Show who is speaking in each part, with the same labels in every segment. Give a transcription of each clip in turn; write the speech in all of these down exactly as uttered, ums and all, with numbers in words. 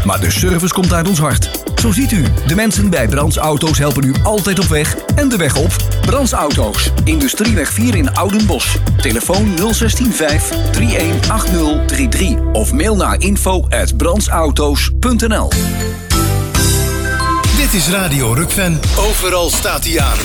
Speaker 1: maar de service komt uit ons hart. Zo ziet u, de mensen bij Brands Auto's helpen u altijd op weg en de weg op. Brands Auto's, Industrieweg vier in Oudenbosch. Telefoon nul een zes vijf drie een acht nul drie drie of mail naar info at brandsauto's punt n l.
Speaker 2: Dit is Radio Rukven. Overal staat hij aan.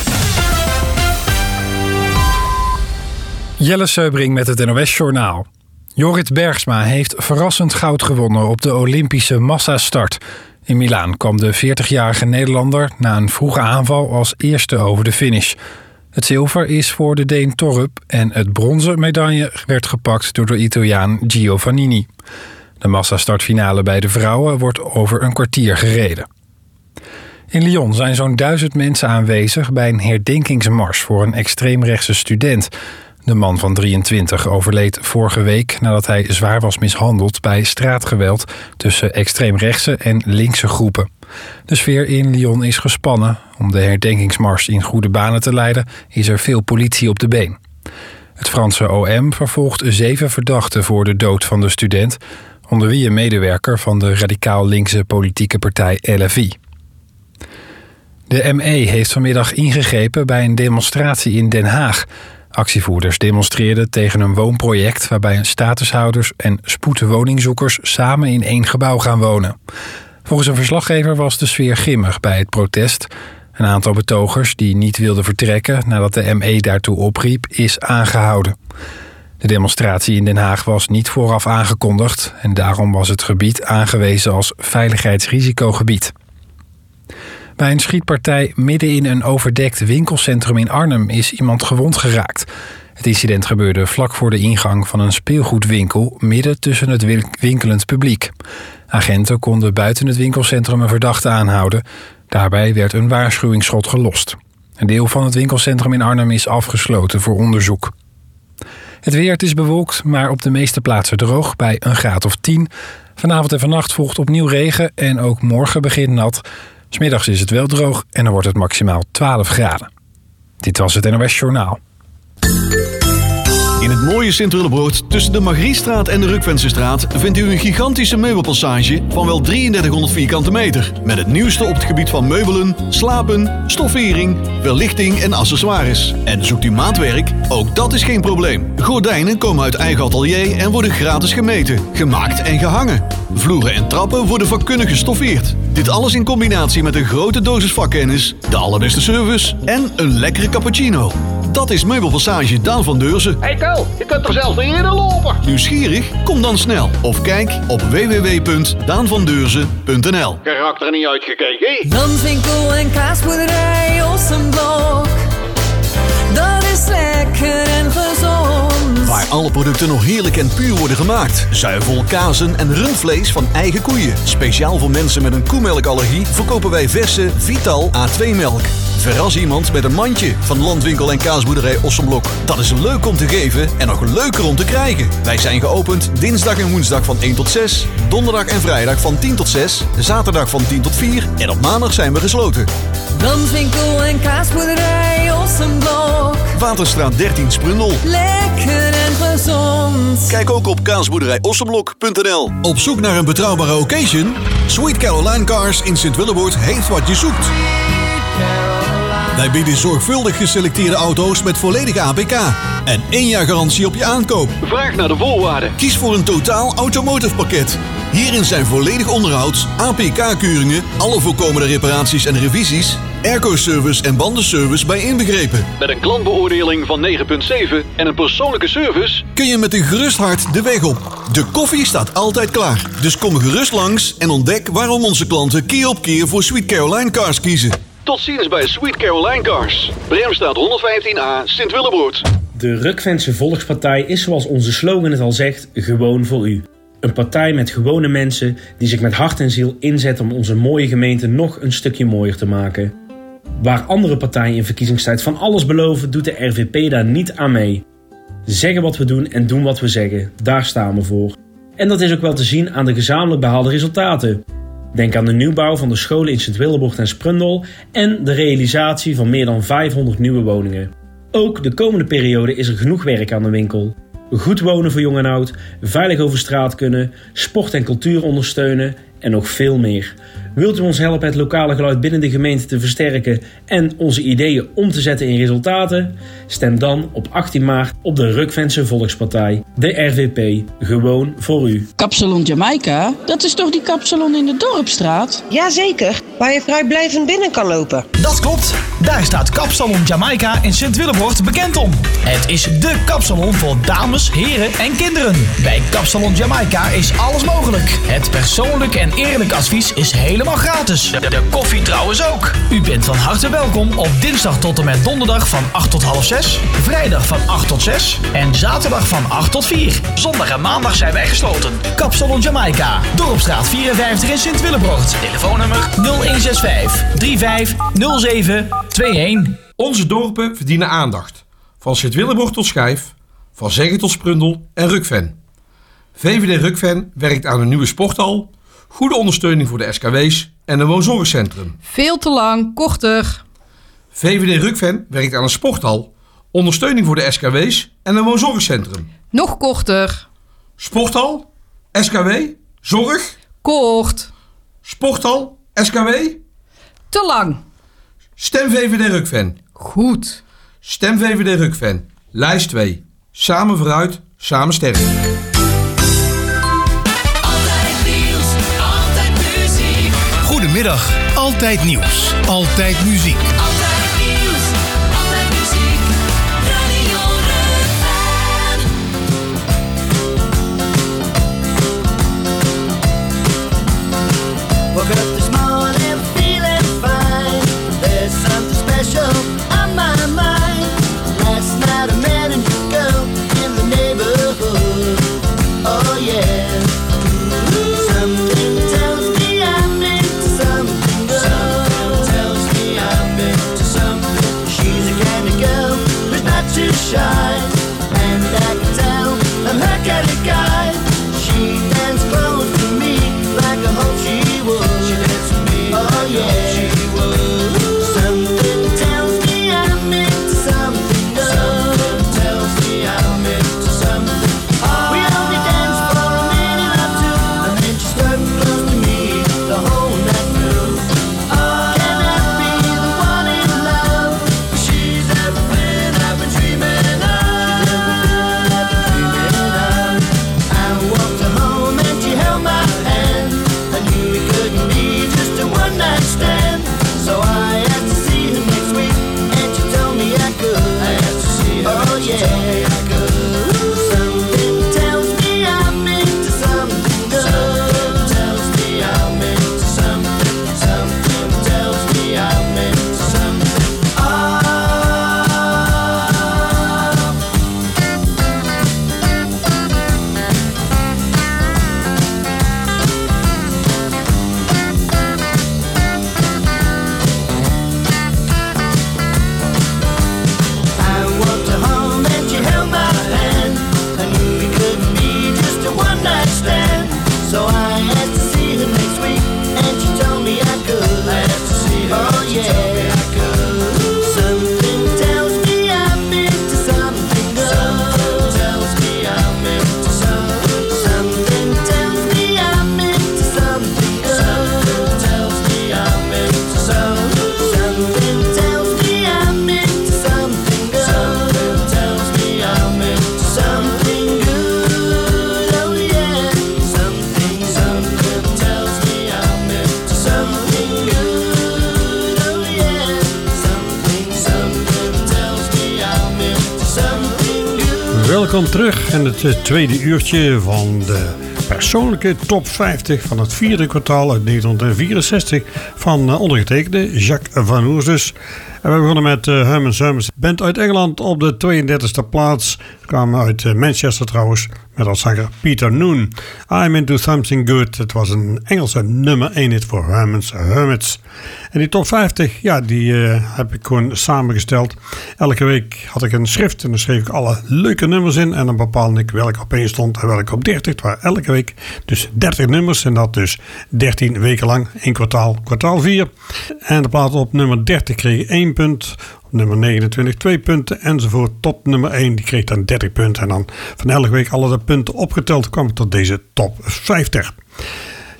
Speaker 3: Jelle Seubring met het N O S-journaal. Jorrit Bergsma heeft verrassend goud gewonnen op de Olympische massastart. In Milaan kwam de veertigjarige Nederlander na een vroege aanval als eerste over de finish. Het zilver is voor de Deen Torrup en het bronzen medaille werd gepakt door de Italiaan Gio Vannini. De massastartfinale bij de vrouwen wordt over een kwartier gereden. In Lyon zijn zo'n duizend mensen aanwezig bij een herdenkingsmars voor een extreemrechtse student. De man van drieëntwintig overleed vorige week nadat hij zwaar was mishandeld bij straatgeweld tussen extreemrechtse en linkse groepen. De sfeer in Lyon is gespannen. Om de herdenkingsmars in goede banen te leiden is er veel politie op de been. Het Franse O M vervolgt zeven verdachten voor de dood van de student, onder wie een medewerker van de radicaal linkse politieke partij L F I. De M E heeft vanmiddag ingegrepen bij een demonstratie in Den Haag. Actievoerders demonstreerden tegen een woonproject waarbij statushouders en spoedwoningzoekers samen in één gebouw gaan wonen. Volgens een verslaggever was de sfeer grimmig bij het protest. Een aantal betogers die niet wilden vertrekken nadat de M E daartoe opriep is aangehouden. De demonstratie in Den Haag was niet vooraf aangekondigd en daarom was het gebied aangewezen als veiligheidsrisicogebied. Bij een schietpartij midden in een overdekt winkelcentrum in Arnhem is iemand gewond geraakt. Het incident gebeurde vlak voor de ingang van een speelgoedwinkel midden tussen het winkelend publiek. Agenten konden buiten het winkelcentrum een verdachte aanhouden. Daarbij werd een waarschuwingsschot gelost. Een deel van het winkelcentrum in Arnhem is afgesloten voor onderzoek. Het weer, het is bewolkt, maar op de meeste plaatsen droog bij een graad of tien. Vanavond en vannacht volgt opnieuw regen en ook morgen begint nat. 'S Middags is het wel droog en dan wordt het maximaal twaalf graden. Dit was het N O S-journaal.
Speaker 4: In het mooie Sint-Willebroord tussen de Margriestraat en de Rukvensestraat vindt u een gigantische meubelpassage van wel drieëndertighonderd vierkante meter. Met het nieuwste op het gebied van meubelen, slapen, stoffering, verlichting en accessoires. En zoekt u maatwerk? Ook dat is geen probleem. Gordijnen komen uit eigen atelier en worden gratis gemeten, gemaakt en gehangen. Vloeren en trappen worden vakkundig gestoffeerd. Dit alles in combinatie met een grote dosis vakkennis, de allerbeste service en een lekkere cappuccino. Dat is Meubelpassage Daan van Deurzen.
Speaker 5: Hey Tel, je kunt er zelfs niet in lopen.
Speaker 4: Nieuwsgierig? Kom dan snel. Of kijk op w w w punt daan van deurzen punt n l.
Speaker 5: Karakter niet uitgekeken.
Speaker 6: Danswinkel en kaasboerderij Ossenblok. Dat is lekker en gezond.
Speaker 4: Waar alle producten nog heerlijk en puur worden gemaakt. Zuivel, kazen en rundvlees van eigen koeien. Speciaal voor mensen met een koemelkallergie verkopen wij verse Vital A twee melk. Verras iemand met een mandje van Landwinkel en kaasboerderij Ossenblok. Dat is leuk om te geven en nog leuker om te krijgen. Wij zijn geopend dinsdag en woensdag van één tot zes, donderdag en vrijdag van tien tot zes, zaterdag van tien tot vier en op maandag zijn we gesloten.
Speaker 6: Danswinkel en kaasboerderij Ossenblok.
Speaker 4: Waterstraat dertien Sprundel.
Speaker 6: Lekker en gezond.
Speaker 4: Kijk ook op kaasboerderij ossenblok punt n l. Op zoek naar een betrouwbare occasion? Sweet Caroline Cars in Sint-Willebroord heeft wat je zoekt. Wij bieden zorgvuldig geselecteerde auto's met volledige A P K en één jaar garantie op je aankoop.
Speaker 5: Vraag naar de voorwaarden.
Speaker 4: Kies voor een totaal automotive pakket. Hierin zijn volledig onderhoud, A P K-keuringen, alle voorkomende reparaties en revisies, airco-service en bandenservice bij inbegrepen.
Speaker 5: Met een klantbeoordeling van negen komma zeven en een persoonlijke service
Speaker 4: kun je met een gerust hart de weg op. De koffie staat altijd klaar. Dus kom gerust langs en ontdek waarom onze klanten keer op keer voor Sweet Caroline Cars kiezen.
Speaker 5: Tot ziens bij Sweet Caroline Cars. Bremstraat honderdvijftien A, Sint-Willebroord.
Speaker 7: De Rukvense Volkspartij is, zoals onze slogan het al zegt, gewoon voor u. Een partij met gewone mensen die zich met hart en ziel inzetten om onze mooie gemeente nog een stukje mooier te maken. Waar andere partijen in verkiezingstijd van alles beloven, doet de R V P daar niet aan mee. Zeggen wat we doen en doen wat we zeggen, daar staan we voor. En dat is ook wel te zien aan de gezamenlijk behaalde resultaten. Denk aan de nieuwbouw van de scholen in Sint-Willebroord en Sprundel en de realisatie van meer dan vijfhonderd nieuwe woningen. Ook de komende periode is er genoeg werk aan de winkel. Goed wonen voor jong en oud, veilig over straat kunnen, sport en cultuur ondersteunen en nog veel meer. Wilt u ons helpen het lokale geluid binnen de gemeente te versterken en onze ideeën om te zetten in resultaten? Stem dan op achttien maart op de Rukvense Volkspartij, de R V P, gewoon voor u.
Speaker 8: Kapsalon Jamaica, dat is toch die kapsalon in de Dorpstraat?
Speaker 9: Jazeker, waar je vrijblijvend binnen kan lopen.
Speaker 10: Dat klopt, daar staat Kapsalon Jamaica in Sint-Willebroort bekend om. Het is dé kapsalon voor dames, heren en kinderen. Bij Kapsalon Jamaica is alles mogelijk. Het persoonlijk en eerlijk advies is helemaal gratis. De, de koffie trouwens ook. U bent van harte welkom op dinsdag tot en met donderdag van acht tot half zes, vrijdag van acht tot zes en zaterdag van acht tot vier. Zondag en maandag zijn wij gesloten. Kapsalon Jamaica, Dorpstraat vierenvijftig in Sint-Willebroort. Telefoonnummer nul een zes vijf drie vijf nul zeven twee een.
Speaker 11: Onze dorpen verdienen aandacht. Van Sint-Willebroort tot Schijf, van Zeggen tot Sprundel en Rukven. V V D Rukven werkt aan een nieuwe sporthal, goede ondersteuning voor de S K W's en een woonzorgcentrum.
Speaker 12: Veel te lang, korter.
Speaker 11: V V D Rukven werkt aan een sporthal, ondersteuning voor de S K W's en een woonzorgcentrum.
Speaker 12: Nog korter.
Speaker 11: Sporthal, S K W, zorg.
Speaker 12: Kort.
Speaker 11: Sporthal, S K W.
Speaker 12: Te lang.
Speaker 11: Stem V V D Rukven.
Speaker 12: Goed.
Speaker 11: Stem V V D Rukven. Lijst twee. Samen vooruit, samen sterk.
Speaker 2: Goedemiddag, Altijd Nieuws, Altijd Muziek.
Speaker 6: Altijd nieuws, altijd muziek, Radio Rukven.
Speaker 13: Woke up this morning feeling fine. There's something special on my mind. Last night I met a new girl in the neighborhood. Oh yeah. Something tells me I'm into something good. Something tells me I'm into something. She's a kind of girl who's not too shy, and I can tell I'm her kind of guy. She danced close to me like I hope she would. She danced with me oh, like yeah. I hope she would. Something tells me I'm into something good. Something tells me I'm into something. Oh. We only danced for a minute or two, and then she stuck close to me the whole night through. Oh. Can I be the one in love? She's everything I've been dreaming of. She's everything I've been dreaming of. I walked her home and she held my hand. I knew it couldn't be just a one night stand. So I asked to see her next week, and she told me I could. I asked to see her, oh yeah, she told me I could. Something tells me I'm into something good. Something tells me I'm into something. Something tells me I'm into something. Oh. I walked her home and she held my hand. I knew it couldn't be just a one night stand. So I asked to see her next week, and she told me I could. I asked to see her, oh yeah, she told me I could. Something tells me I'm into something good. Something tells me I'm into something. Something tells me I'm into something good. Something tells me I'm into something. Something tells me I'm into something good. Something tells me I'm into something good. Oh yeah. Something, something tells me I'm into something good. Oh yeah. Something, something tells me I'm into something good.
Speaker 14: Welkom terug in het eh, tweede uurtje van de persoonlijke top vijftig van het vierde kwartaal uit negentien van eh, ondergetekende Jacques Van Oers dus. En we begonnen met uh, Herman's Hermits, band uit Engeland op de tweeëndertigste plaats. Kwamen uit uh, Manchester trouwens, met als zanger Peter Noon. I'm Into Something Good. Het was een Engelse nummer één hit voor Herman's Hermits. En die top vijftig, ja, die uh, heb ik gewoon samengesteld. Elke week had ik een schrift en dan schreef ik alle leuke nummers in. En dan bepaalde ik welke op één stond en welke op dertig. Het waren elke week dus dertig nummers en dat dus dertien weken lang. één kwartaal, kwartaal vier. En de plaat op nummer dertig kreeg één punt. Op nummer negenentwintig twee punten enzovoort. Top nummer één, die kreeg dan dertig punten. En dan van elke week alle de punten opgeteld kwam ik tot deze top vijftig.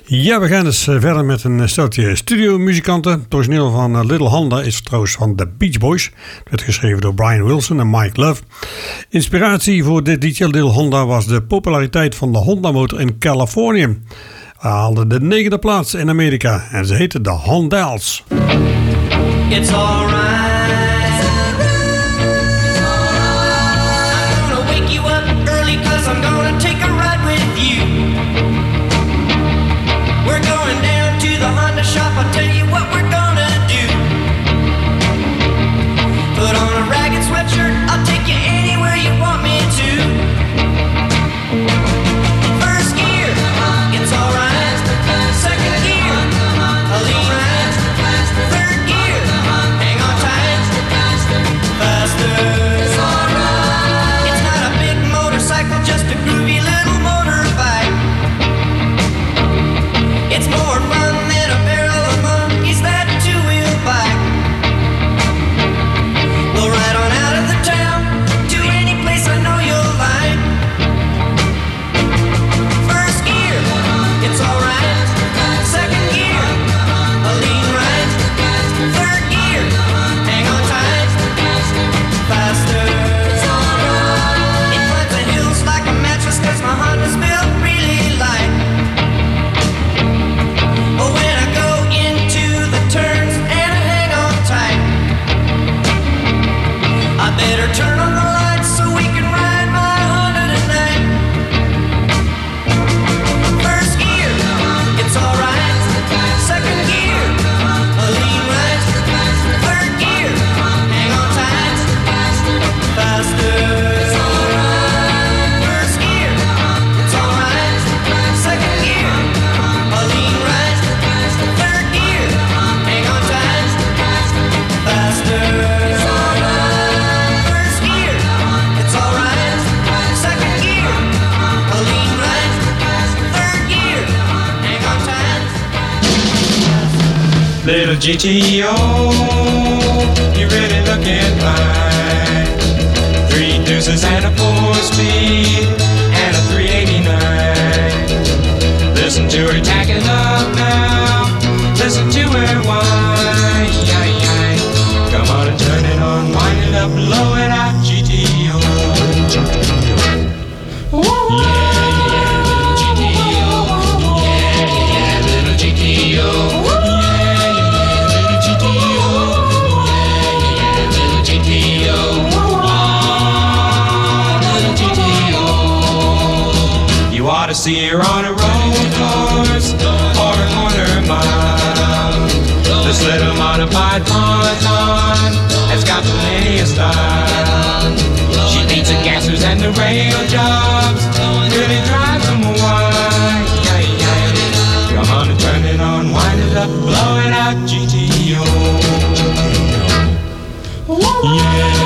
Speaker 14: Ja, we gaan dus verder met een steltje studiomuzikanten. Het origineel van Little Honda is trouwens van The Beach Boys. Het werd geschreven door Brian Wilson en Mike Love. Inspiratie voor dit liedje Little Honda was de populariteit van de Honda motor in Californië. Hij haalde de negende plaats in Amerika en ze heette de Hondals.
Speaker 6: It's alright. I'm gonna wake you up early 'cause I'm gonna take a ride with you. We're going down to the Honda shop. I'll tell you what we're gonna do. Put on a ragged sweatshirt. I'll take you anywhere you want me to. First gear, it's alright. Second gear, a lean ride. Third gear, hang on tight. Faster, it's alright. It's not a big motorcycle, just a groovy little motorbike. It's more fun than a barrel of monkeys, that two-wheel bike. We'll ride on out of the town to any place I know you'll like. First gear, it's alright. Second gear, a lean right. Third gear, hang on tight. Faster, it's alright. It climbs the hills like a mattress 'cause my Honda's built really light. Oh, when I go into the turns and I hang on tight, I better turn on the lights so we can ride my Honda tonight. First gear, it's alright. Second gear, a lean right. Third gear, hang on tight. Faster, it's alright. First gear, it's alright. Second gear, a lean right. Third gear, hang on tight. Faster, it's alright. First gear, it's alright. Second gear, a lean right. Third gear, hang on tight.
Speaker 15: Little G T O, you really looking fine. Three deuces and a four speed and a three eighty-nine. Listen to her tacking up now. Listen to her whine. Come on and turn it on, wind it up, blow it out, G T O. You ought to see her on a road course or a corner mile. This little modified Ponton has got plenty of style. She beats the gassers and the rail jobs, really drives them wild. Come on and turn it on, wind it up, blow it out, G T O. Yeah.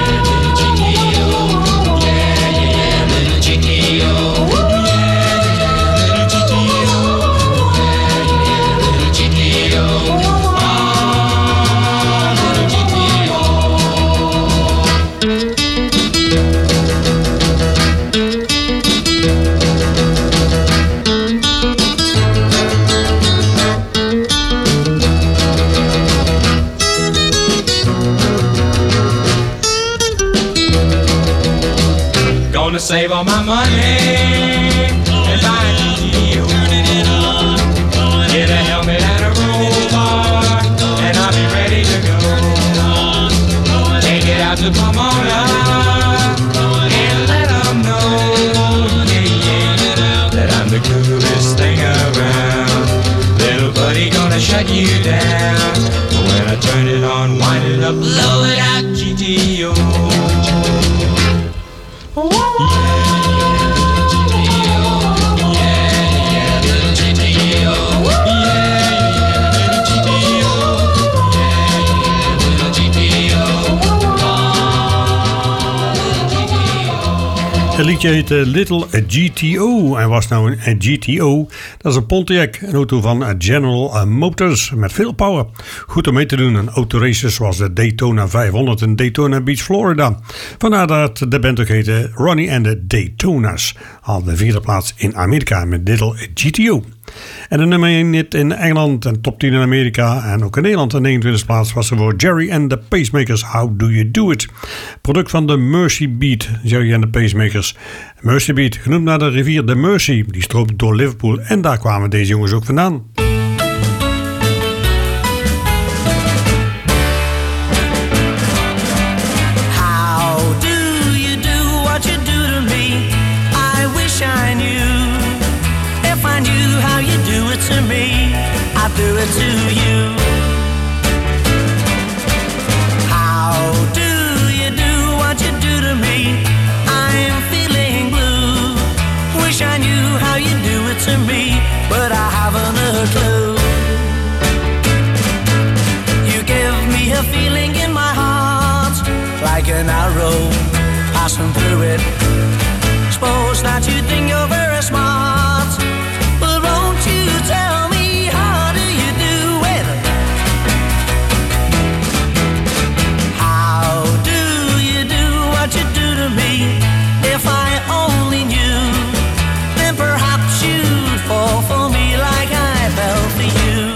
Speaker 15: Gonna save all my money and buy a G T O. Get a helmet and a roll bar, and I'll be ready to go. Take it out to Pomona and let them know, yeah, yeah, that I'm the coolest thing around. Little buddy gonna shut you down, but when I turn it on, wind it up, blow it out, G T O.
Speaker 14: Het liedje heet Little G T O en was nou een G T O. Dat is een Pontiac, een auto van General Motors met veel power. Goed om mee te doen aan autoraces zoals de Daytona vijfhonderd in Daytona Beach, Florida. Vandaar dat de band ook heette Ronnie and the Daytonas. Haalde de vierde plaats in Amerika met Little G T O. En de nummer één hit in Engeland en top tien in Amerika en ook in Nederland de negenentwintigste plaats was er voor Jerry and the Pacemakers, How Do You Do It? Product van de Mersey Beat, Jerry and the Pacemakers. Mersey Beat, genoemd naar de rivier de Mersey, die stroomt door Liverpool en daar kwamen deze jongens ook vandaan.
Speaker 6: To me, I do it to you. How do you do what you do to me? I'm feeling blue. Wish I knew how you do it to me, but I haven't a clue. You give me a feeling in my heart, like an arrow passing through it. Suppose that you think you're very smart, but won't you tell me how do you do it? How do you do what you do to me? If I only knew, then perhaps you'd fall for me like I fell for you.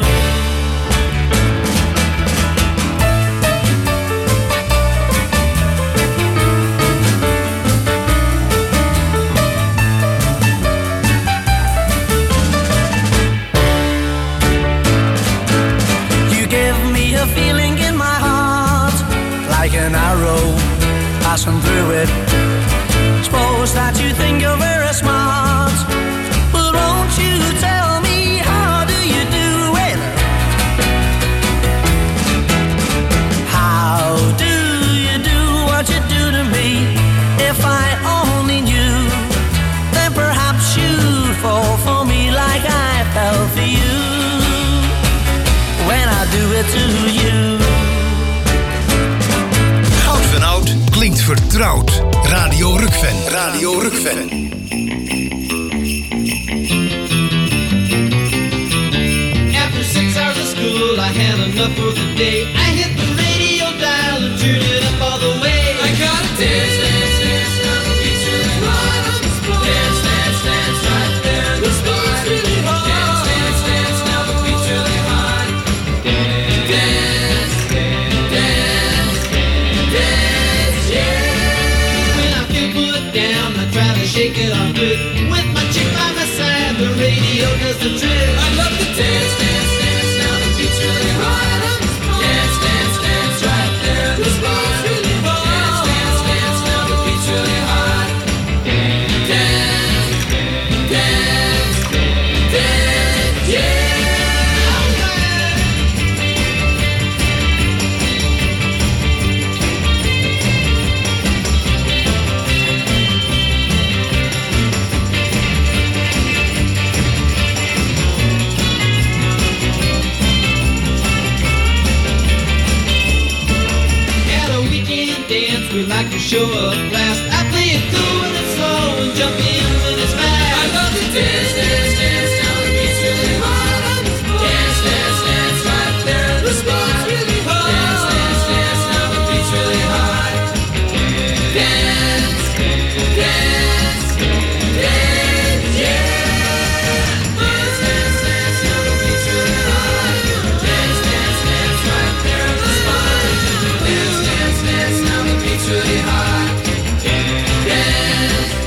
Speaker 6: Feeling in my heart, like an arrow passing through it. Suppose that you think you're very smart, but won't you tell me how do you do it? How do you do what you do to me? If I only knew, then perhaps you'd fall for me like I fell for you. When I do it to you.
Speaker 2: Goud van Oud klinkt vertrouwd. Radio Rukven. Radio Rukven.
Speaker 16: After six hours of school, I had enough for the day. I hit the radio dial and turned it up all the way. I got a dance, dance, dance, now the beat's really hot. Dance, dance, dance, right there, the beat's really hot. Dance, dance, dance, now the beat's really hot. Dance, dance, dance, yeah. When I feel put down, I try to shake it off good. With my chick by my side, the radio does the trick. I love to dance, dance, dance, now the beat's really hot. Dance, dance, dance, right there, the beat's really hot. Dance, dance, dance, now the beat's really hot. Dance, dance, dance, yeah. We like to show up last. I play it cool when it's slow and jump in when it's fast. I love to dance, dance, dance, now the beat's really hot. Dance, dance, dance, right there, the spot's really hot. Dance, dance, dance, now the beat's really hot. Dance, dance, dance, yeah. Dance, dance, dance, now the beat's really hot. Dance, dance, dance, right there, the spot is really dance, dance, dance, now the beat's really hot. Dance,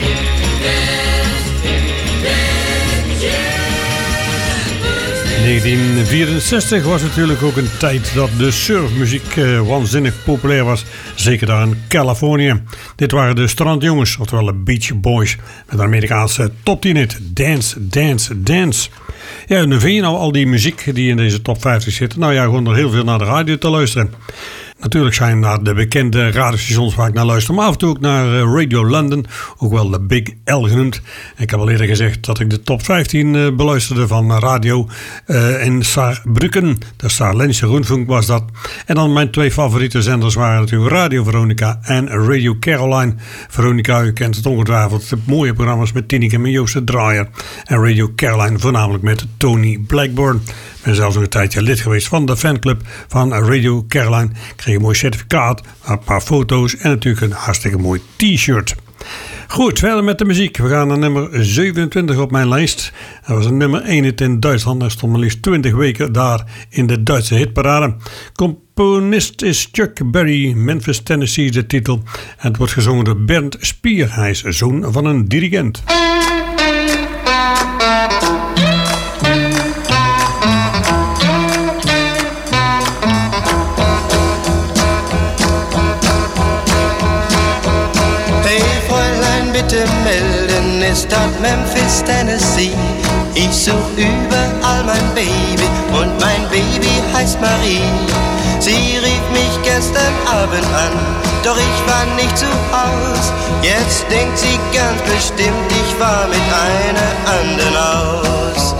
Speaker 14: negentien vierenzestig was natuurlijk ook een tijd dat de surfmuziek uh, waanzinnig populair was. Zeker daar in Californië. Dit waren de strandjongens, oftewel de Beach Boys. Met een Amerikaanse top tien hit. Dance, dance, dance. Ja, en dan vind je nou al die muziek die in deze top vijftig zit. Nou ja, gewoon er heel veel naar de radio te luisteren. Natuurlijk zijn naar de bekende radiostations waar ik naar luister, maar af en toe ook naar Radio London, ook wel de Big L genoemd. Ik heb al eerder gezegd dat ik de top vijftien beluisterde van radio uh, in Saarbrücken. De Saarländische Rundfunk was dat. En dan mijn twee favoriete zenders waren natuurlijk Radio Veronica en Radio Caroline. Veronica, u kent het ongetwijfeld, de mooie programma's met Tineke en Joost de Draaier. En Radio Caroline voornamelijk met Tony Blackburn. Ik ben zelfs nog een tijdje lid geweest van de fanclub van Radio Caroline. Ik kreeg een mooi certificaat, een paar foto's en natuurlijk een hartstikke mooi t-shirt. Goed, verder met de muziek. We gaan naar nummer zevenentwintig op mijn lijst. Dat was een nummer één in Duitsland. Hij stond maar liefst twintig weken daar in de Duitse hitparade. Componist is Chuck Berry, Memphis, Tennessee is de titel. En het wordt gezongen door Bernd Spier. Hij is zoon van een dirigent.
Speaker 17: Bitte melden, ist das Memphis, Tennessee. Ich such überall mein Baby und mein Baby heißt Marie. Sie rief mich gestern Abend an, doch ich war nicht zu Haus. Jetzt denkt sie ganz bestimmt, ich war mit einer anderen aus.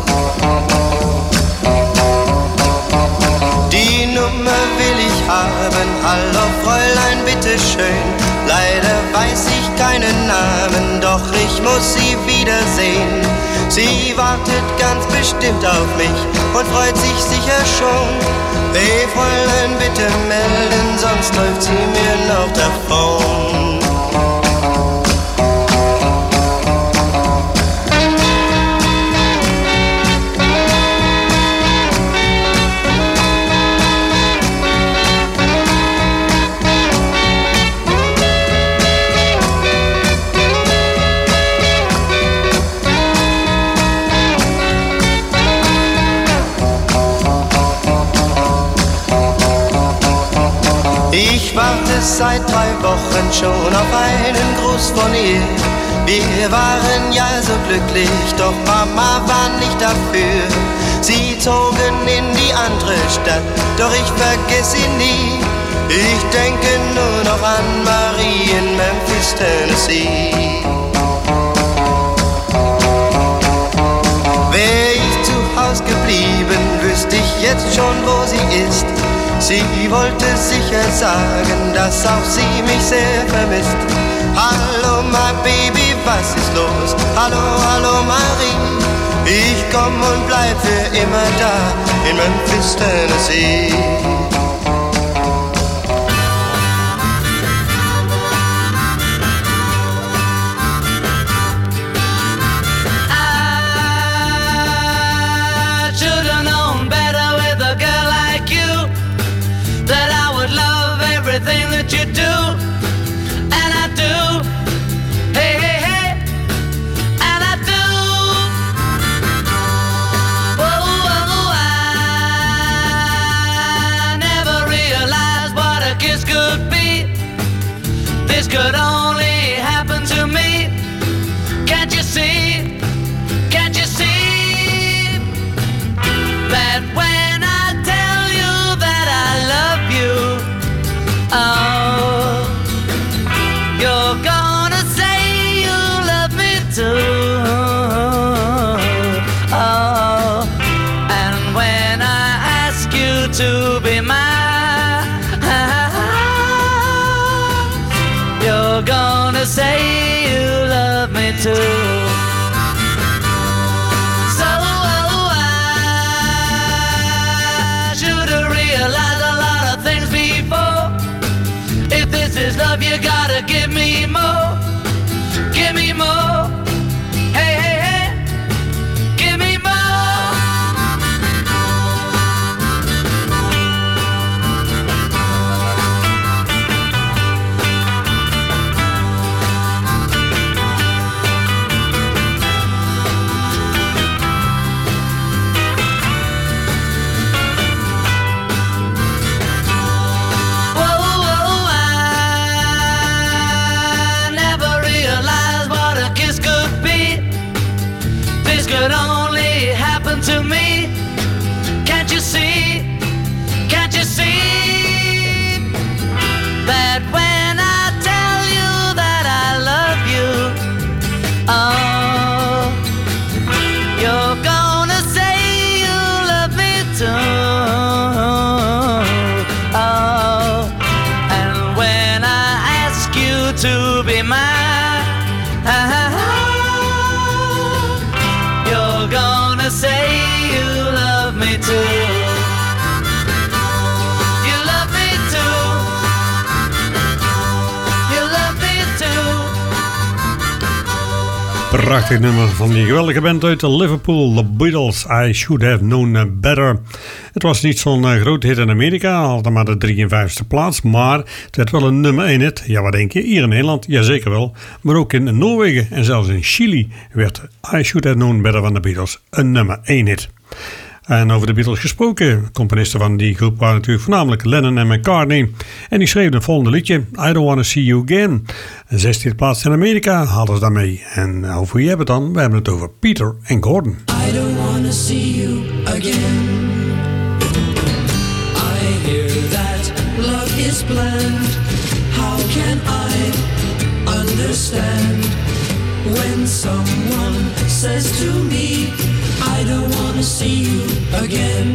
Speaker 17: Die Nummer will ich haben, hallo Fräulein, bitteschön. Leider weiß ich keinen Namen, doch ich muss sie wiedersehen. Sie wartet ganz bestimmt auf mich und freut sich sicher schon. Hey Fräulein, bitte melden, sonst läuft sie mir noch davon. Ich warte seit drei Wochen schon auf einen Gruß von ihr. Wir waren ja so glücklich, doch Mama war nicht dafür. Sie zogen in die andere Stadt, doch ich vergesse sie nie. Ich denke nur noch an Marie in Memphis, Tennessee. Wär ich zu Haus geblieben, wüsste ich jetzt schon, wo sie ist. Sie wollte sicher sagen, dass auch sie mich sehr vermisst. Hallo, my baby, was ist los? Hallo, hallo, Marie. Ich komm und bleib für immer da in Memphis, Tennessee.
Speaker 16: Everything that you do, and I do, hey, hey, hey, and I do. Oh, oh, I never realized what a kiss could be. This could only happen to me. Can't you see, can't you see, that when I tell you that I love you, oh, you're gonna say you love me too. Oh, and when I ask you to be mine, you're gonna say you love me too. So I should have realized a lot of things before. If this is love, you gotta give me more. Give me more. Hey, hey, hey. Give me more. Could only happen to me. Can't you see? Can't you see that when I tell you that I love you, oh, you're gonna say you love me too. Oh, and when I ask you to be mine, say you love me too. You love me too. You love me too.
Speaker 14: Prachtig nummer van die geweldige band uit Liverpool, The Beatles, I Should Have Known Better. Het was niet zo'n uh, grote hit in Amerika, had maar de drieënvijftigste plaats, maar het werd wel een nummer één hit. Ja, wat denk je? Hier in Nederland, jazeker wel. Maar ook in Noorwegen en zelfs in Chili werd I Should Have Known Better van de Beatles een nummer één hit. En over de Beatles gesproken, componisten van die groep waren natuurlijk voornamelijk Lennon en McCartney. En die schreven het volgende liedje, I Don't Wanna See You Again. Een zestiende plaats in Amerika hadden ze daarmee. En over wie hebben we het dan? We hebben het over Peter en Gordon.
Speaker 16: I don't wanna see you again. I hear that love is blind. How can I understand when someone says to me, I don't wanna see you again?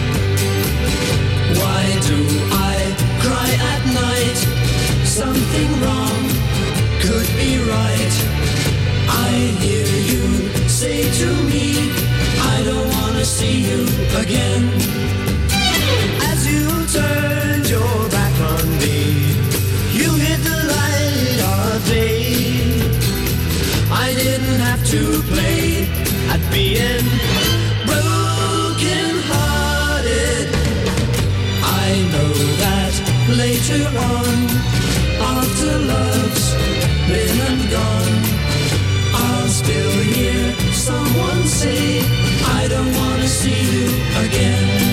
Speaker 16: Why do I cry at night? Something wrong could be right. I hear you say to me, I don't wanna see you again. As you turned your back on me, you hit the light of day. I didn't have to play at being broken hearted. I know that later on, after love's been and gone, I'll still hear someone say, I don't wanna see you again.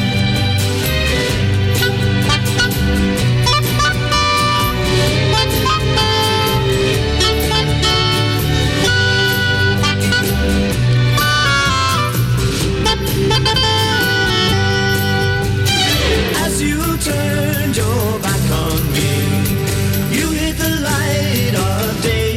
Speaker 16: As you turned your back on me, you hit the light of day.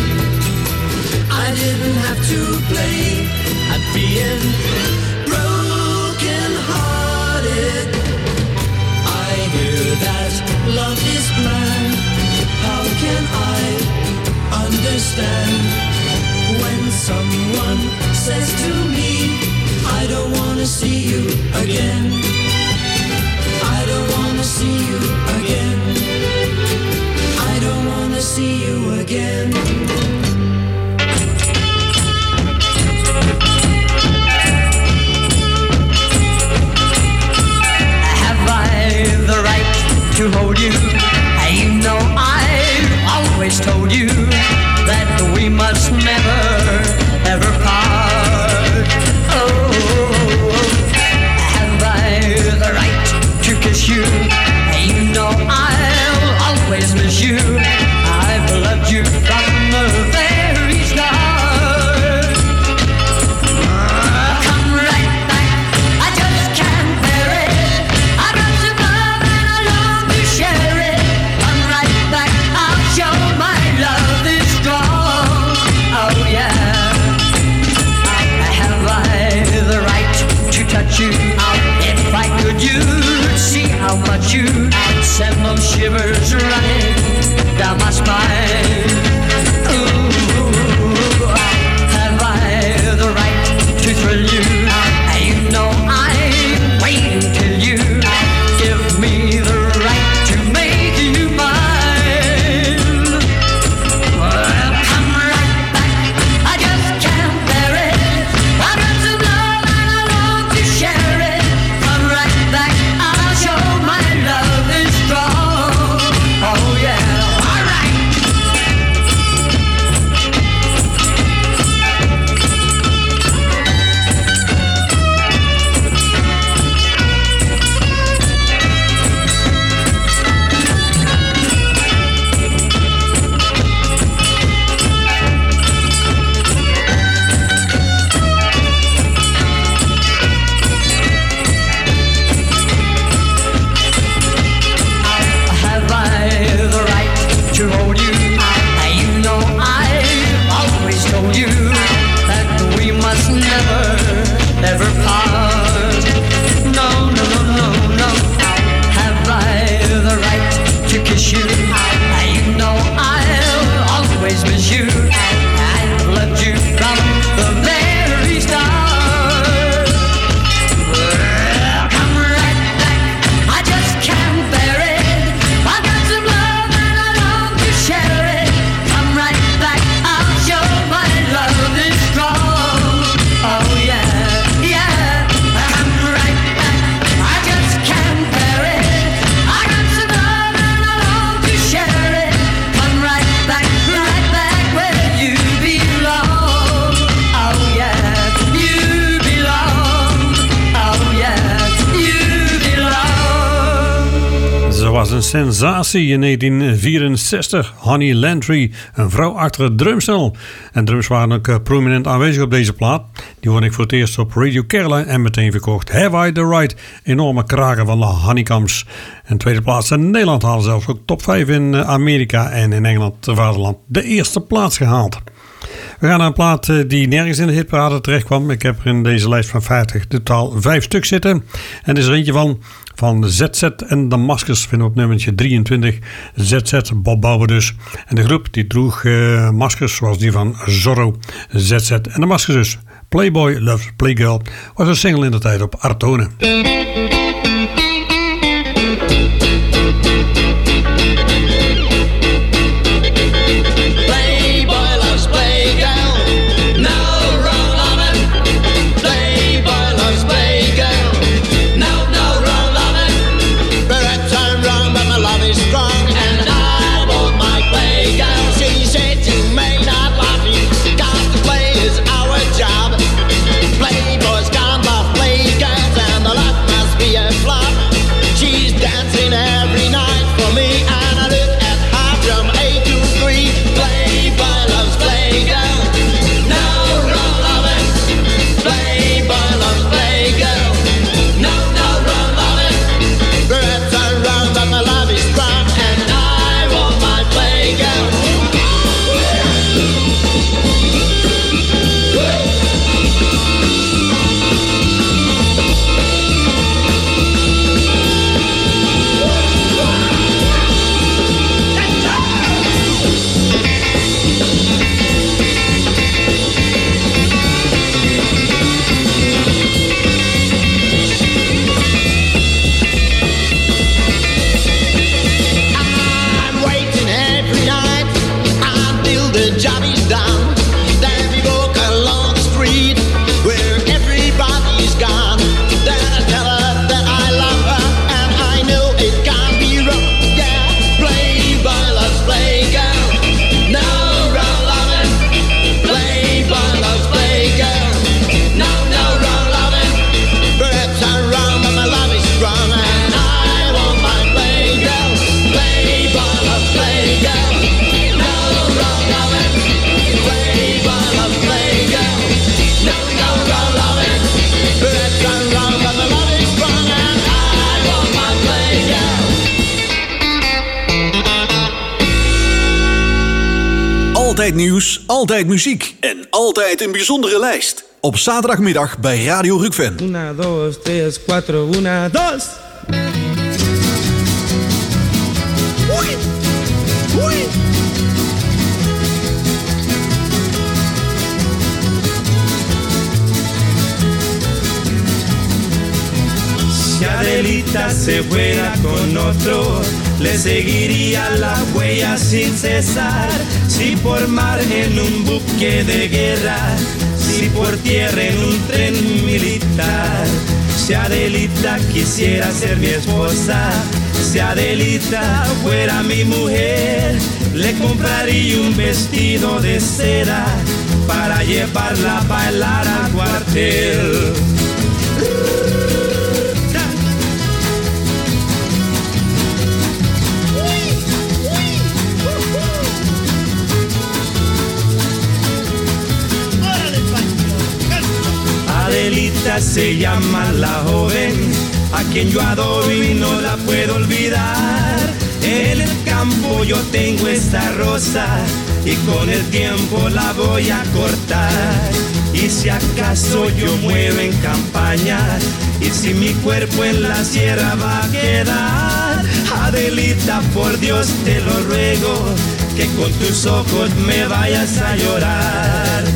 Speaker 16: I didn't have to play at being broken hearted. I hear that love is blind. How can I understand when someone says to me, I don't wanna see you again? I don't wanna see you again. I don't wanna see you again.
Speaker 6: Have I the right to hold you? You know I've always told you that we must never ever part. Oh, have
Speaker 14: was een sensatie in negentien vierenzestig. Honey Landry, een vrouw achter het drumstel. En drums waren ook uh, prominent aanwezig op deze plaat. Die hoorde ik voor het eerst op Radio Caroline en meteen verkocht. Have I the Right? Enorme kraken van de Honeycombs. En tweede plaats in Nederland haalden zelfs ook top vijf in Amerika en in Engeland, het vaderland, de eerste plaats gehaald. We gaan naar een plaat die nergens in de hitparade terecht kwam. Ik heb er in deze lijst van vijftig totaal vijf stuk zitten. En er is er eentje van, van Z Z en de Maskers. Vinden we op nummertje drieëntwintig. Z Z, Bob Bauer dus. En de groep die droeg uh, maskers zoals die van Zorro. Z Z en de Maskers dus. Playboy Loves Playgirl was een single in de tijd op Artone.
Speaker 4: Altijd nieuws, altijd muziek en altijd een bijzondere lijst. Op zaterdagmiddag bij Radio Rukven.
Speaker 18: Una, dos, tres, cuatro, una, dos. Uy, uy. Si Adelita se fuera con otro, le seguiría la huella sin cesar. Si por mar en un buque de guerra, si por tierra en un tren militar. Si Adelita quisiera ser mi esposa, si Adelita fuera mi mujer, le compraría un vestido de seda para llevarla a bailar al cuartel. Adelita se llama la joven, a quien yo adoro y no la puedo olvidar. En el campo yo tengo esta rosa y con el tiempo la voy a cortar. Y si acaso yo muero en campaña y si mi cuerpo en la sierra va a quedar, Adelita, por Dios te lo ruego, que con tus ojos me vayas a llorar.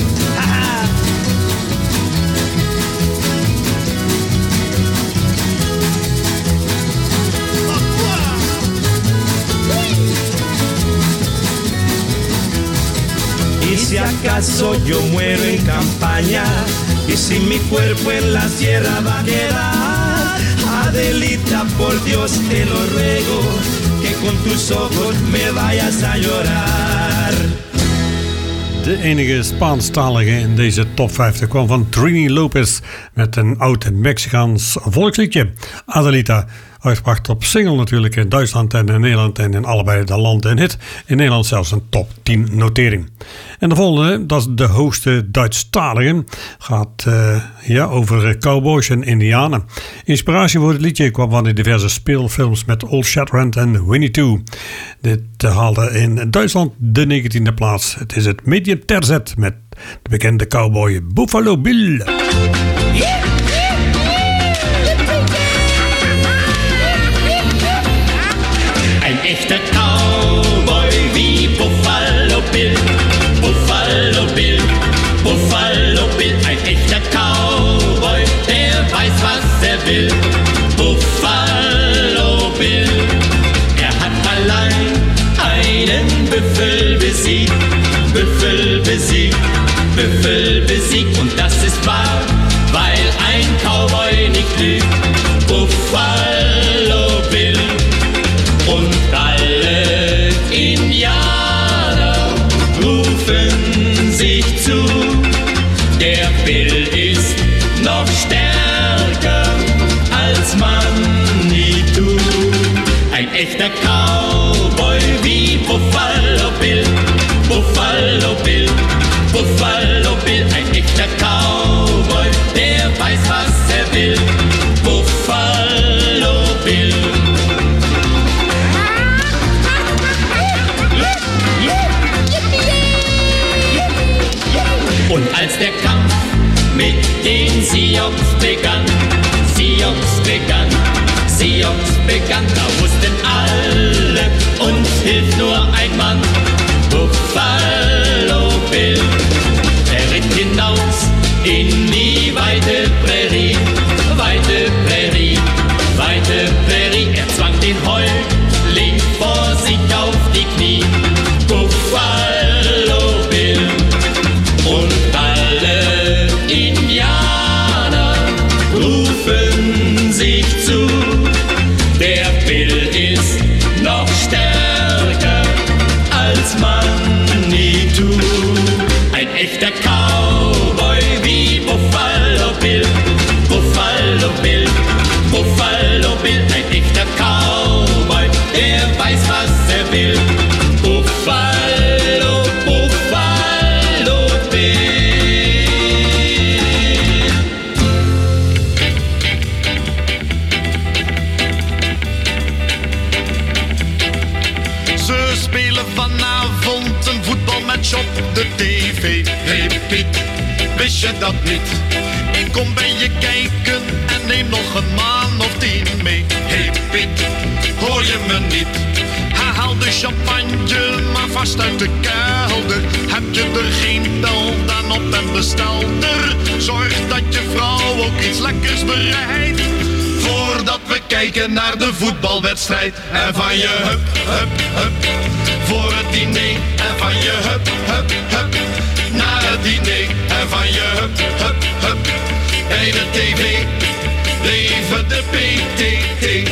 Speaker 18: Y si acaso yo muero en campaña y si mi cuerpo en la sierra va a quedar, Adelita, por Dios te lo ruego, que con tus ojos me vayas a llorar.
Speaker 14: De enige Spaanstalige in deze top vijftig kwam van Trini Lopez met een oud Mexicaans volksliedje. Adelita Uitgebracht op single natuurlijk in Duitsland en in Nederland en in allebei de landen een hit. In Nederland zelfs een top tien notering. En de volgende, dat is de hoogste Duitsstalige. Gaat uh, ja, over cowboys en indianen. Inspiratie voor het liedje kwam van de diverse speelfilms met Old Shatterhand en Winnie two. Dit uh, haalde in Duitsland de negentiende plaats. Het is het medium terzet met de bekende cowboy Buffalo Bill.
Speaker 16: Ein echter Cowboy wie Buffalo Bill, Buffalo Bill, Buffalo Bill. Ein echter Cowboy, der weiß, was er will. Buffalo Bill, er hat allein einen Büffel besiegt, Büffel besiegt, Büffel besiegt. Und das ist wahr, weil ein Cowboy nicht lügt. Buffalo Bill. Und alle Indianer rufen sich zu, der Bill ist noch stärker als Manitou. Ein echter Cowboy wie Buffalo Bill, Buffalo Bill, Buffalo Bill. Ein echter Cowboy, der weiß, was er will. Buffalo Bill. Und als der Kampf mit den Sioux begann, Sioux begann, Sioux begann, da wussten alle, uns hilft nur ein Mann, Buffalo Bill. Er ritt hinaus in die weite Prärie, weite Prärie, weite Prärie. Er zwang den Häuptling vor sich auf die Knie, Buffalo Bill. Und alle Indianer rufen sich zu, der Bill ist noch stärker als Manitou. Ein echter Cowboy wie Buffalo Bill, Buffalo Bill, Buffalo Bill. Ein echter Cowboy, der weiß, was er will. Buffalo, Buffalo Bill.
Speaker 19: Ze spelen vanavond een voetbalmatch op de tv. Hey Piet, wist je dat niet? Ik kom bij je kijken en neem nog een man of tien mee. Hey Piet, hoor je me niet? Haal de champagne maar vast uit de kelder. Heb je er geen bel dan op en bestel er. Zorg dat je vrouw ook iets lekkers bereidt, voordat we kijken naar de voetbalwedstrijd. En van je hup, hup, hup, voor het diner. En van je hup, hup, hup, naar het diner. En van je hup, hup, hup, bij de tv. Leven de P T T.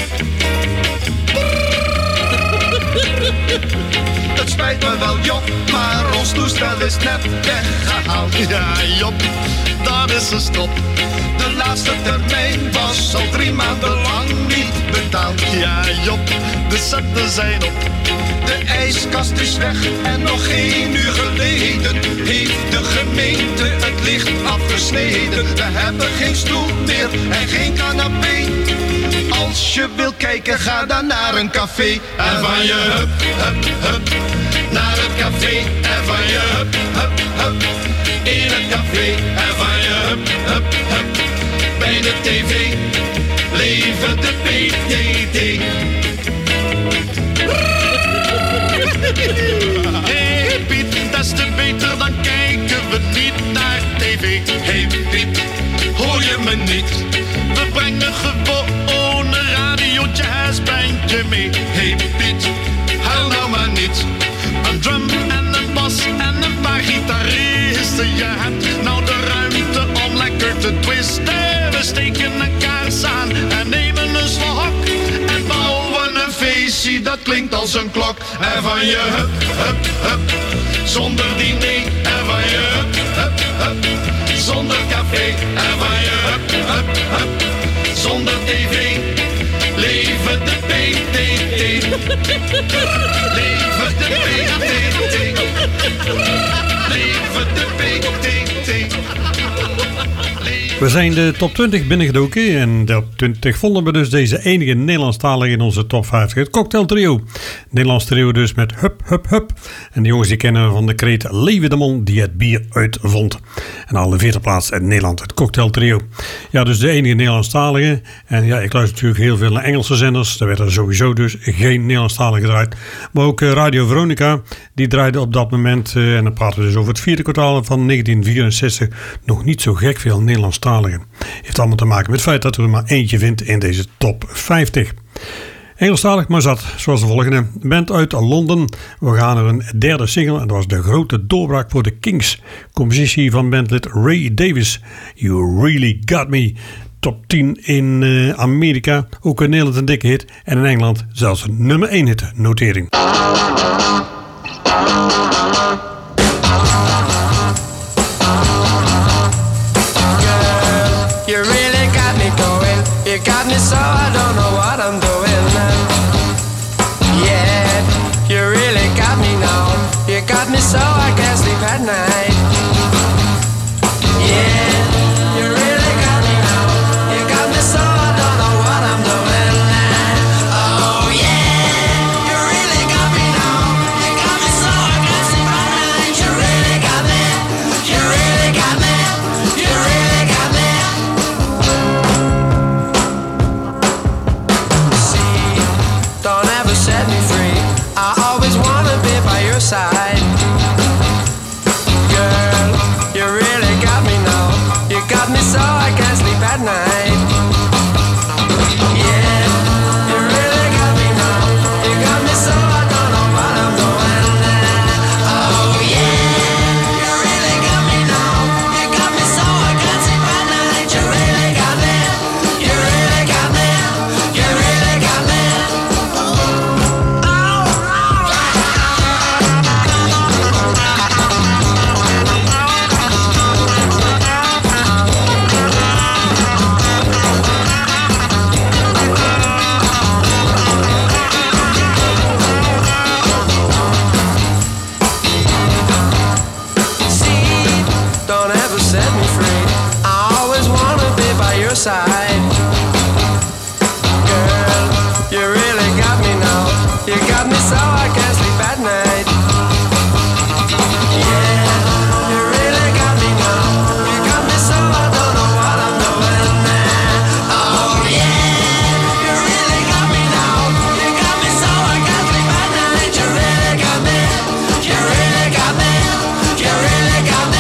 Speaker 19: Het spijt me wel Job, maar ons toestel is net weggehaald. Ja Job, dat is een stop. De laatste termijn was al drie maanden lang niet betaald. Ja Job, de centen zijn op. De ijskast is weg en nog geen uur geleden heeft de gemeente het licht afgesneden. We hebben geen stoel meer en geen canapé. Als je wil kijken, ga dan naar een café. En van je hup, hup, hup, naar het café. En van je hup, hup, hup, in het café. En van je hup, hup, hup, bij de tv. Leven de P T T. Hey Piet, des te beter, dan kijken we niet naar tv. Hey Piet, hoor je me niet? We brengen gewoon een radio jazzbandje mee. Hey Piet, huil nou maar niet. Een drum en een bas en een paar gitaristen. Je hebt nou de ruimte om lekker te twisten. We steken een kaars aan en nemen een slok. En bouwen een feestje, dat klinkt als een klok. En van je hup, hup, hup, zonder diner. En van je hup, hup, hup, zonder café. En van je hup, hup, hup, zonder tv. Leven de P T T. Leven de P T T.
Speaker 14: We zijn de top twintig binnengedoken en de top twintig vonden we dus deze enige Nederlandstalige in onze top vijftig. Het Cocktail Trio. Nederlands trio dus met Hup Hup Hup. En de jongens die kennen we van de kreet Leeuwen de Man die het bier uitvond. En al de vierde plaats in Nederland, het Cocktail Trio. Ja, dus de enige Nederlandstalige. En ja, ik luister natuurlijk heel veel naar Engelse zenders. Daar werd er sowieso dus geen Nederlandstalige gedraaid. Maar ook Radio Veronica, die draaide op dat moment, uh, en dan praten we dus over het vierde kwartaal van negentien vierenzestig, nog niet zo gek veel Nederlandstaligen. Heeft allemaal te maken met het feit dat er maar eentje vindt in deze top vijftig. Engelstalig maar zat, zoals de volgende. Band uit Londen. We gaan naar een derde single en dat was de grote doorbraak voor de Kings. Compositie van bandlid Ray Davies. You Really Got Me. Top tien in uh, Amerika. Ook in Nederland een dikke hit. En in Engeland zelfs een nummer één hit notering.
Speaker 6: You really got me going. You got me so I don't know what I'm doing. Yeah, you really got me now. You got me so I can't sleep at night. Yeah, you really got me now. You got me so I don't know what I'm doing. Oh yeah, you really got me now. You got me so I can't sleep at night. You really got me. You really got me. You really got me. Don't ever set me free. I always wanna be by your side. Girl, you really got me now. You got me so I can't sleep at night. Yeah, you really got me now. You got me so I don't know what I'm doing. Oh yeah, you really got me now. You got me so I can't sleep at night. You really got me. You really got me. You really got me. Don't ever set me free. I always wanna be by your side. Girl, you really got me now. You got me so I can't sleep at night. Yeah, you really got me now. You got me so I don't know what I'm doing. Oh yeah, you really got me now. You got me so I can't sleep at night. You really got me. You really got me. You really got me.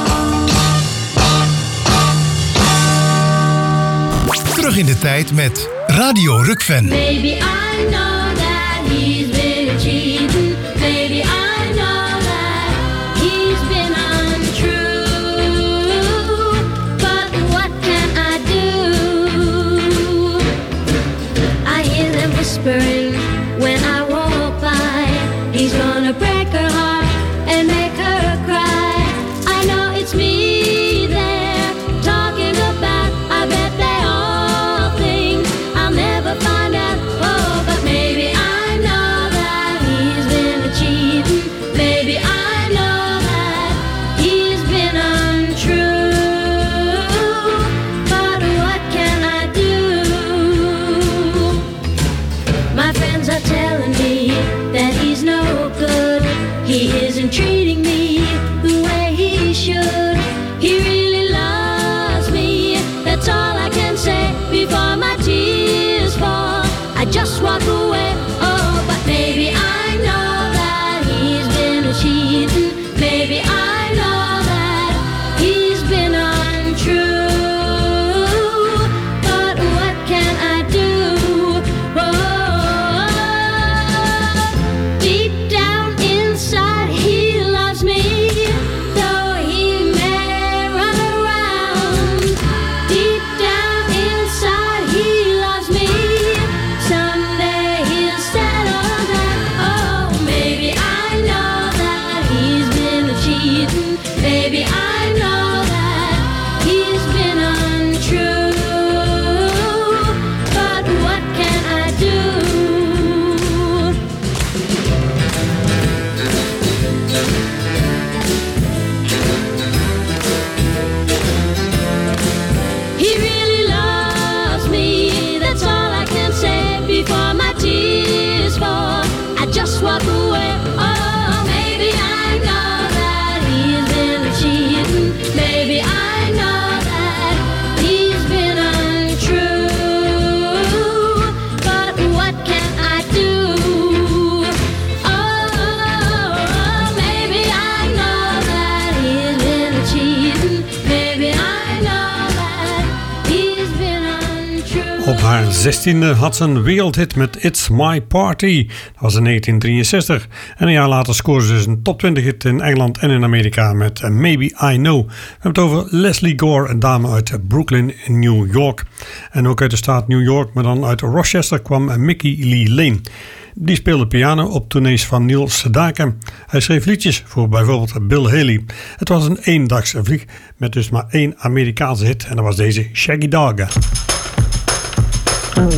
Speaker 2: Terug in de tijd met Radio Rukven.
Speaker 16: Baby, I know that he's been cheating. Baby, I know that he's been untrue. But what can I do? I hear them whispering when I walk by. He's gonna break her heart and make her cry. I know it's me they're talking about. I bet they all think I'll never find out. Oh, but maybe I know that he's been cheating. Maybe I know that he's been untrue. But what can I do? My
Speaker 14: zestiende had ze een wereldhit met It's My Party. Dat was in negentien drieënzestig. En een jaar later scoorde ze dus een top twintig hit in Engeland en in Amerika met Maybe I Know. We hebben het over Leslie Gore, een dame uit Brooklyn in New York. En ook uit de staat New York, maar dan uit Rochester kwam Mickey Lee Lane. Die speelde piano op tournees van Neil Sedaka. Hij schreef liedjes voor bijvoorbeeld Bill Haley. Het was een eendagse vlieg met dus maar één Amerikaanse hit en dat was deze Shaggy Dog.
Speaker 6: Do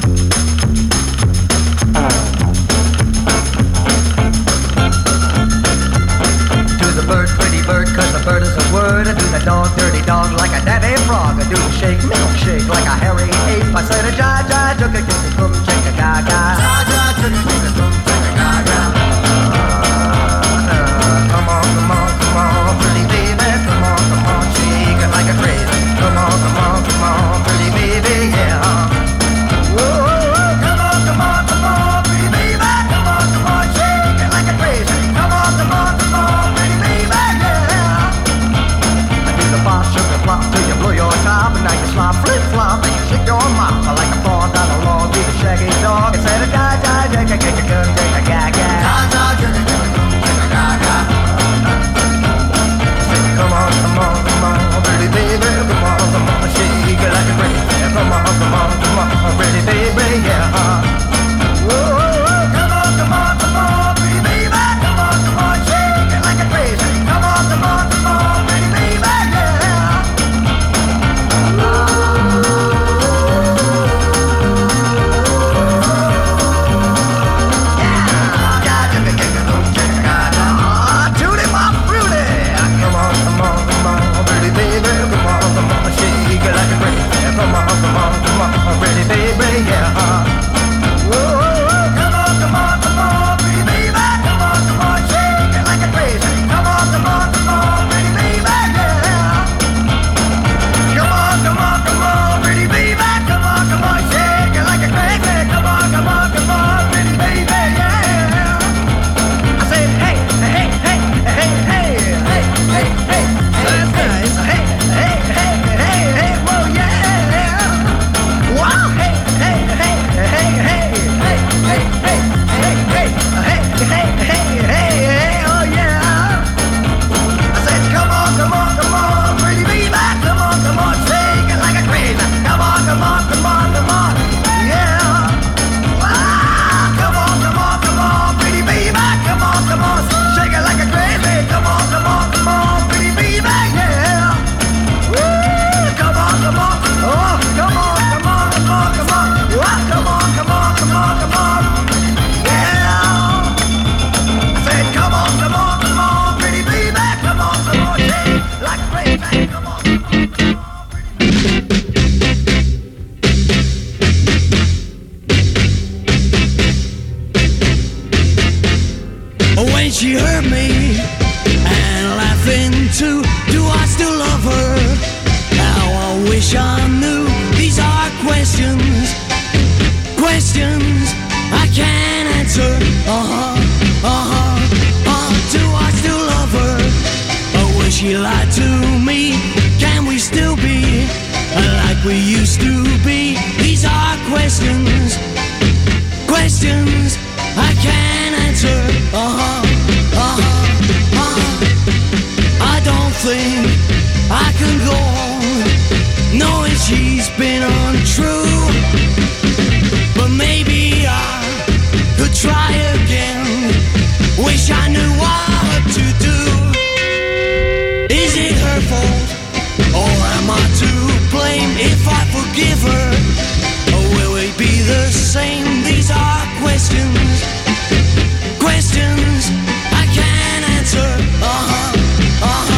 Speaker 6: the bird, pretty bird, cause the bird is a word. Do the dog, dirty dog, like a daddy frog. Do the shake, milkshake, like a hairy ape. I said a ja, ja, jugga, jugga, boom, chicka, gaga. Ja, ja, jugga, jugga, boom, chicka, gaga. Come on, come on, come on, pretty baby. Come on, come on, shake it like a crazy. Come on, come on, come on, pretty baby, yeah. Till you blow your top, and now you slop, flip flop, and you shake your mouth like a paw down the lawn. Be the shaggy dog and say the da da da da da da da da da da da da da. Come on, come on, come on, pretty baby, come on, come on, shake it like a crazy. Come on, come on, come on, pretty baby, yeah. Whoa, come on, come on, come on, pretty baby, come on, come on, shake it like a crazy. Come on, come on, come on, pretty baby, yeah. Come on, come on, come on, pretty baby, yeah. Whoa, come on, come on, come on, pretty baby. Come on, come on, shake it like a crazy. Come on, come on, come on, pretty baby, yeah. Come on, come on, come on, pretty baby. Come on, come on, shake it like a crazy. Come on, come on, come on, pretty baby, yeah. I said, hey, hey, hey, hey, hey, hey, hey, hey, hey, hey, hey, hey, hey, hey, hey, whoa, yeah. Wow! Hey, hey, hey, hey, hey, hey, hey, hey, hey, hey, hey, hey, hey, hey, hey, oh yeah! I said, come on, come on, come on, pretty baby, come on, come on, shake it like a crazy. Come on, come on, come on, come on, yeah! Wow! Come on, come on, come on, pretty baby, come on, come on, shake it like a crazy. Come on, come on, come on, pretty baby, yeah! Woo! Come on, come on, oh, come on, come on. Come on, come on, wow, come on, come on, come on, come on, yeah. I said, come on, come on, come on, pretty baby, come on, come on, shake like a crazy, come on, come on, come on, pretty. When she heard me and laughing too, do I still love her? How I wish I knew. These are questions, questions I can't answer. Uh-huh, uh-huh, uh-huh. Do I still love her? Or will she lie to me? Can we still be like we used to be? These are questions, questions I can't answer. Uh-huh, uh-huh, uh-huh. I don't think I can go on knowing she's been untrue, but maybe I could try again. Wish I knew what to do. Is it her fault, or am I to blame? If I forgive her, or will it be the same? These are questions, questions I can't answer. Uh-huh, uh-huh.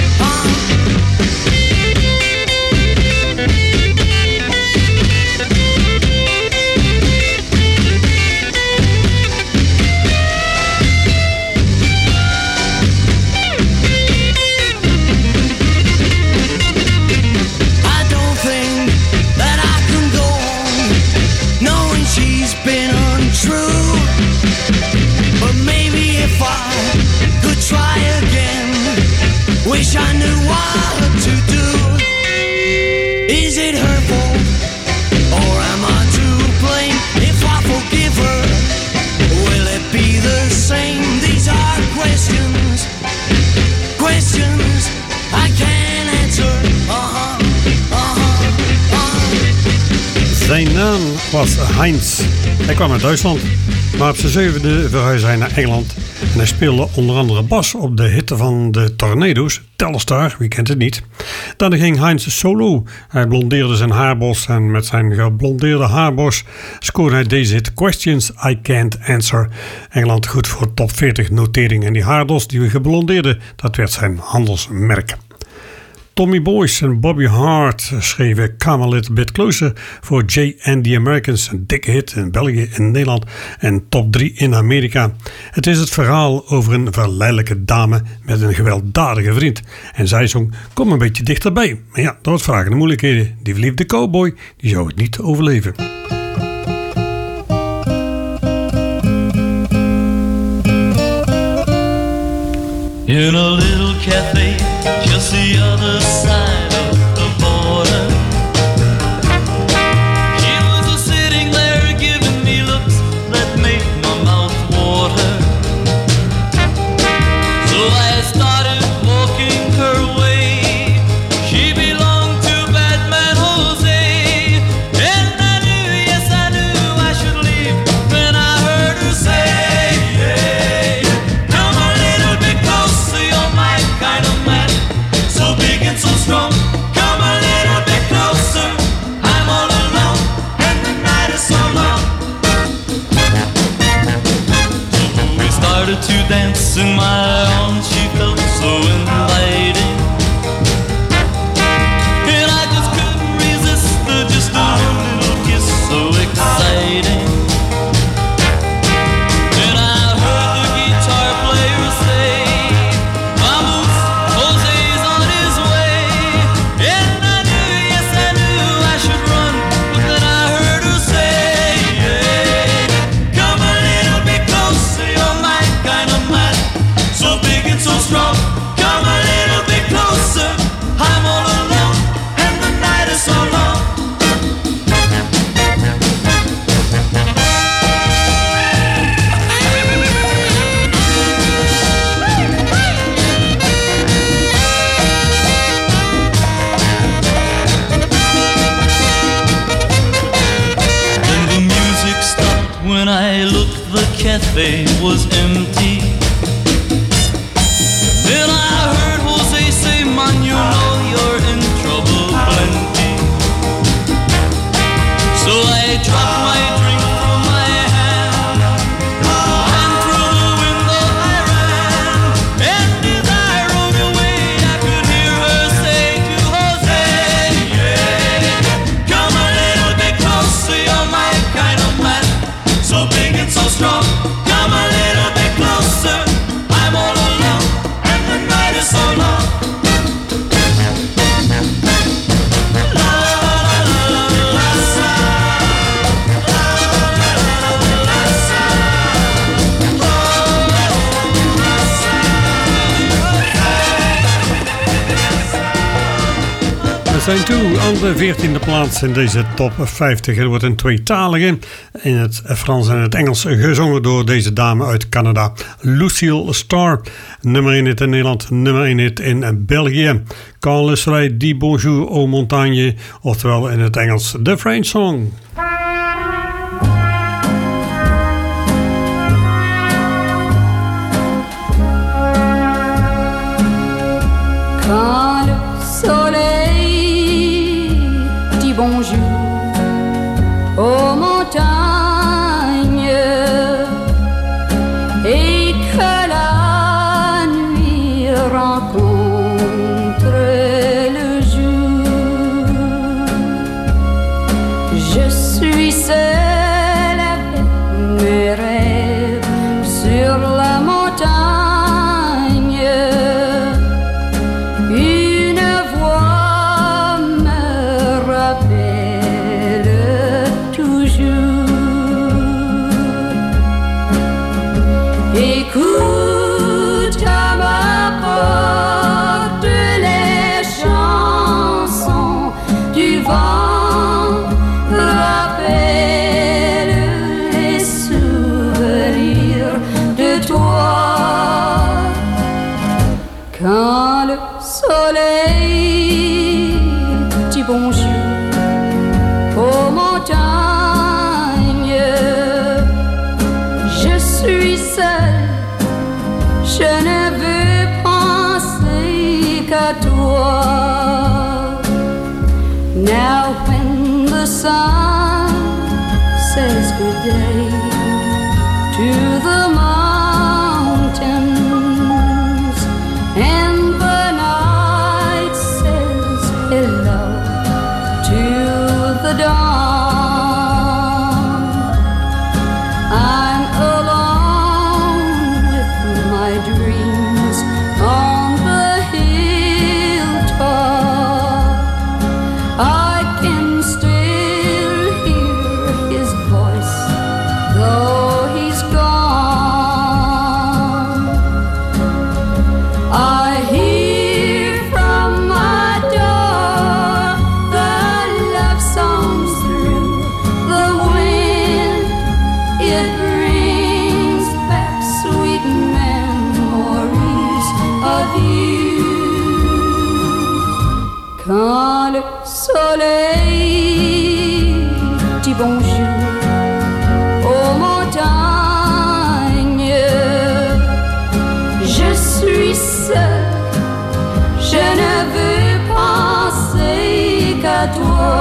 Speaker 6: Wish I knew what to do. Is it her fault, or am I too
Speaker 14: naam was Heinz. Hij kwam uit Duitsland, maar op zijn zevende verhuisde hij naar Engeland. En hij speelde onder andere bas op de hitte van de Tornado's, Telstar, wie kent het niet. Daarna ging Heinz solo. Hij blondeerde zijn haarbos en met zijn geblondeerde haarbos scoorde hij deze hit Questions I Can't Answer. Engeland goed voor top veertig notering en die haardos die we geblondeerde, dat werd zijn handelsmerk. Tommy Boyce en Bobby Hart schreven Come a Little Bit Closer voor Jay and the Americans. Een dikke hit in België en Nederland en top drie in Amerika. Het is het verhaal over een verleidelijke dame met een gewelddadige vriend. En zij zong Kom een beetje dichterbij. Maar ja, dat was vragen en moeilijkheden. Die verliefde cowboy die zou het niet overleven.
Speaker 20: In a little cafe just the other side of the border, she was a sitting there giving me looks that made my mouth water. So I started walking her way. She belonged to Batman Jose, and I knew, yes I knew I should leave when I heard her say, hey, come a little bit closer, you're my kind of man, so big and so strong. Come a little bit closer, I'm all alone, and the night is so long. So we started to dance in my arms, she felt so inviting, and I just couldn't resist her, just a little kiss so exciting. Then I heard the guitar player say, vamos, Jose's on his way. And I knew, yes I knew I should run, but then I heard her say, hey, come a little bit closer, you're my kind of man, so big and so strong. Come a little bit closer, I'm all alone, and the night is so long. Then the music stopped when I looked, the cafe was empty. Then I heard Jose say, man, you know you're in trouble plenty. So I dropped my drink from my hand, and through the window I ran. And as I rode away, I could hear her say to Jose, yeah, come a little bit closer, you're my kind of man, so big and so strong. Come a little bit closer, I'm all alone, and the night is so long.
Speaker 14: We zijn toe aan de veertiende plaats in deze top vijftig. Er wordt een tweetalige in het Frans en het Engels gezongen door deze dame uit Canada, Lucille Starr. Nummer één hit in Nederland, nummer één hit in België. Quand le soleil dit bonjour aux montagnes, oftewel in het Engels The French Song.
Speaker 21: Quand le soleil dit bonjour aux montagnes et que la nuit rencontre le jour, je suis seule avec mes rêves sur la montagne. Une voix me rappelle toujours. Écoute à ma porte les chansons du vent, rappelle les souvenirs de toi. Quand le soleil, dis bonjour aux montagnes day to the mountains, and the night says hello to the dawn. I'm alone with my dreams on the hilltop. I can still hear his voice, though he's gone. I hear from my door the love songs through the wind. It brings back sweet memories of you. Quand le soleil dit bonjour aux montagnes, je suis seule, je ne veux penser qu'à toi.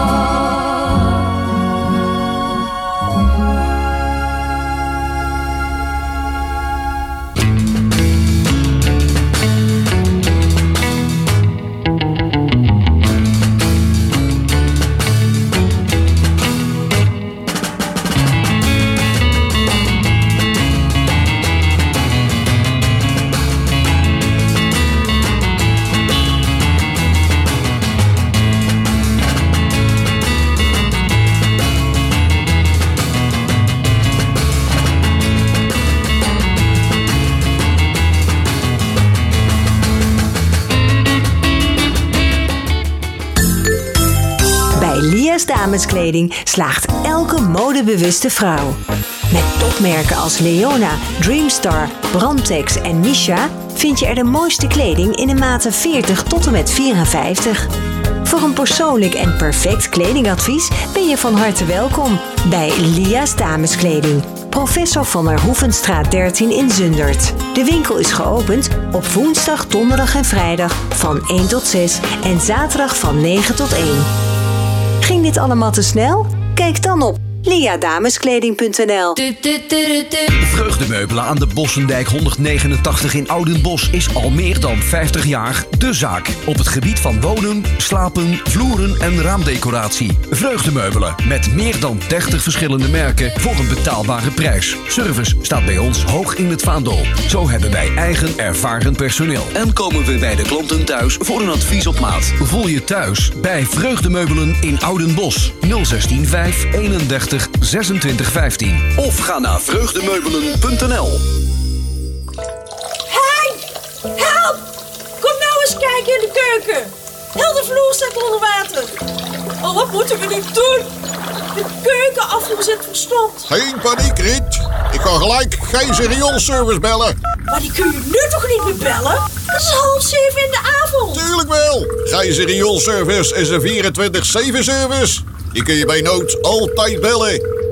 Speaker 1: Bij Lia's Dameskleding slaagt elke modebewuste vrouw. Met topmerken als Leona, Dreamstar, Brandtex en Misha vind je er de mooiste kleding in de maten veertig tot en met vierenvijftig. Voor een persoonlijk en perfect kledingadvies ben je van harte welkom bij Lia's Dameskleding. Professor van der Hoevenstraat dertien in Zundert. De winkel is geopend op woensdag, donderdag en vrijdag van één tot zes en zaterdag van negen tot één. Ging dit allemaal te snel? Kijk dan op liadameskleding punt n l.
Speaker 22: Vreugdemeubelen aan de Bossendijk honderdnegenentachtig in Oudenbosch is al meer dan vijftig jaar de zaak. Op het gebied van wonen, slapen, vloeren en raamdecoratie. Vreugdemeubelen met meer dan dertig verschillende merken voor een betaalbare prijs. Service staat bij ons hoog in het vaandel. Zo hebben wij eigen ervaren personeel. En komen we bij de klanten thuis voor een advies op maat. Voel je thuis bij Vreugdemeubelen in Oudenbosch. nul zestien vijf eenendertig zesentwintig vijftien. Of ga naar vreugdemeubelen punt n l.
Speaker 23: Hey! Help! Kom nou eens kijken in de keuken. Heel de vloer staat onder water. Oh, wat moeten we nu doen? De keukenafvoer zit verstomd.
Speaker 24: Geen paniek, Riet. Ik kan gelijk geen rioolservice bellen.
Speaker 23: Maar die kun je nu toch niet meer bellen? Het is half zeven in de avond.
Speaker 24: Tuurlijk wel. Gijzer Rioolservice is een vierentwintig zeven service. Die kun je bij nood altijd bellen.